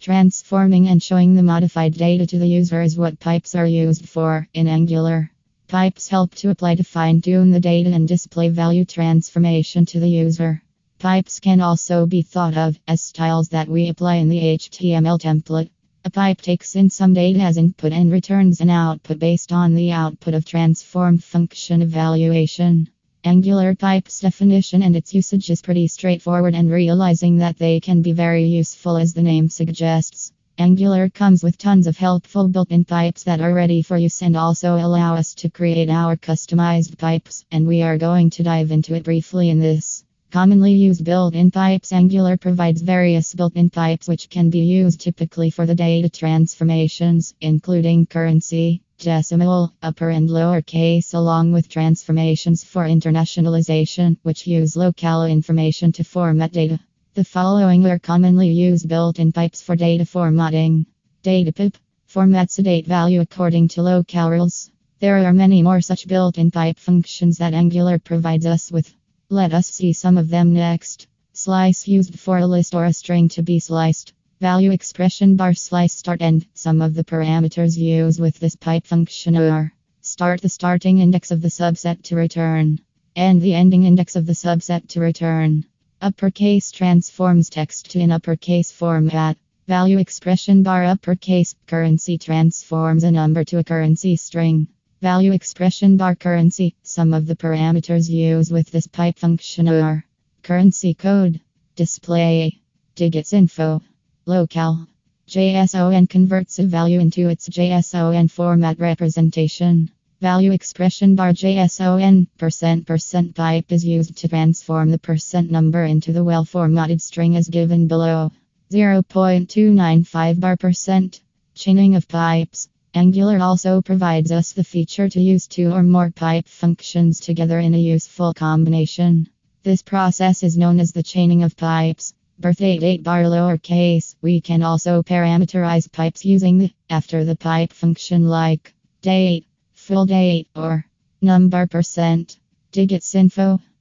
Transforming and showing the modified data to the user is what pipes are used for in Angular. Pipes help to apply to fine-tune the data and display value transformation to the user. Pipes can also be thought of as styles that we apply in the HTML template. A pipe takes in some data as input and returns an output based on the output of transform function evaluation. Angular pipes definition and its usage is pretty straightforward, and realizing that they can be very useful as the name suggests. Angular comes with tons of helpful built-in pipes that are ready for use and also allow us to create our customized pipes, and we are going to dive into it briefly in this. Commonly used built-in pipes. Angular provides various built-in pipes which can be used typically for the data transformations, including currency, decimal, upper and lower case, along with transformations for internationalization, which use locale information to format data. The following are commonly used built-in pipes for data formatting. DataPip formats a date value according to locale rules. There are many more such built-in pipe functions that Angular provides us with. Let us see some of them next. Slice used for a list or a string to be sliced. Value expression bar slice start end. Some of the parameters used with this pipe function are: start, the starting index of the subset to return, and the ending index of the subset to return. Uppercase transforms text to in uppercase format. Value expression bar uppercase. Currency transforms a number to a currency string. Value expression bar currency. Some of the parameters used with this pipe function are: currency code, display, digits info, locale. JSON converts a value into its JSON format representation. Value expression bar JSON % pipe is used to transform the percent number into the well-formatted string as given below. 0.295 bar %. Chaining of pipes. Angular also provides us the feature to use two or more pipe functions together in a useful combination. This process is known as the chaining of pipes. Birthdate 8 bar lowercase. We can also parameterize pipes using the after the pipe function like date, full date, or number %. Digits info.